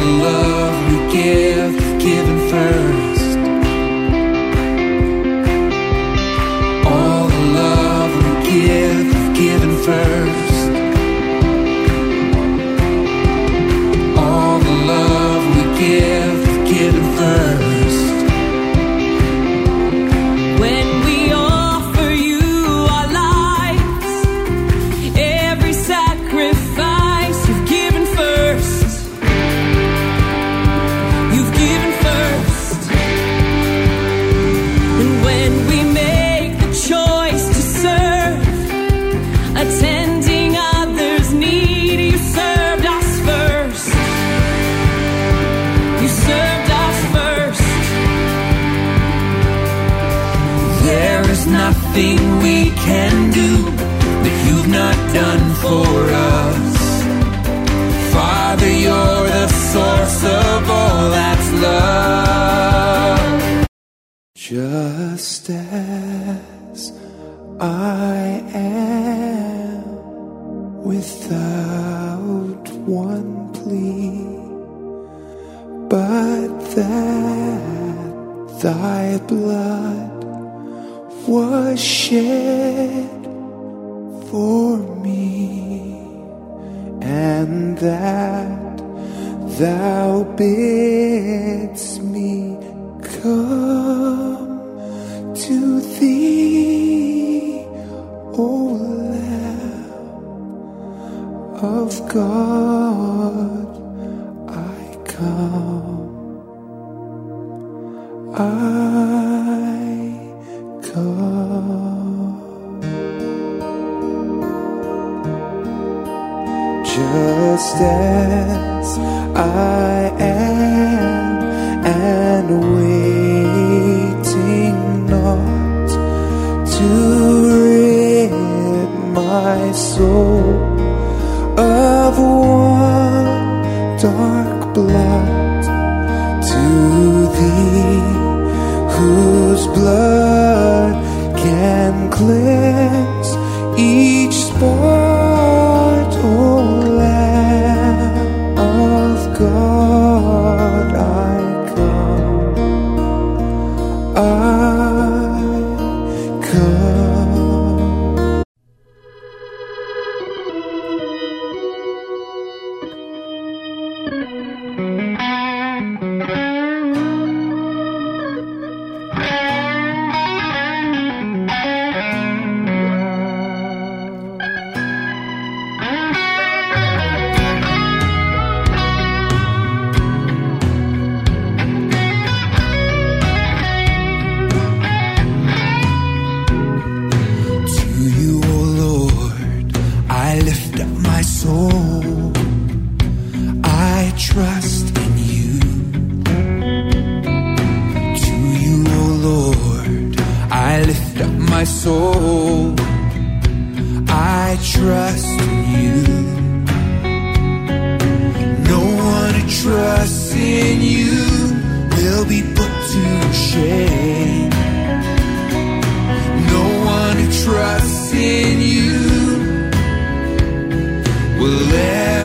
the love we give, given first. All the love we give, given first. All the love we give, given first. When we offer you our lives, every sacrifice you've given first. You've given first. And when we make the choice to serve, attending others' need, you served us first. You served us first. There is nothing we can do that you've not done for us. Father, you're the source of all that's love. Just as I am, without one plea, but that thy blood was shed for me, and that thou bidst me come to thee, O Lamb of God, I come. Just as I am, and waiting not to rid my soul of one dark blot, to thee whose blood can cleanse each spot, O Lamb of God, I come, I come. Trust in you. To you, O Lord, I lift up my soul. I trust in you. No one who trusts in you will be put to shame. No one who trusts in you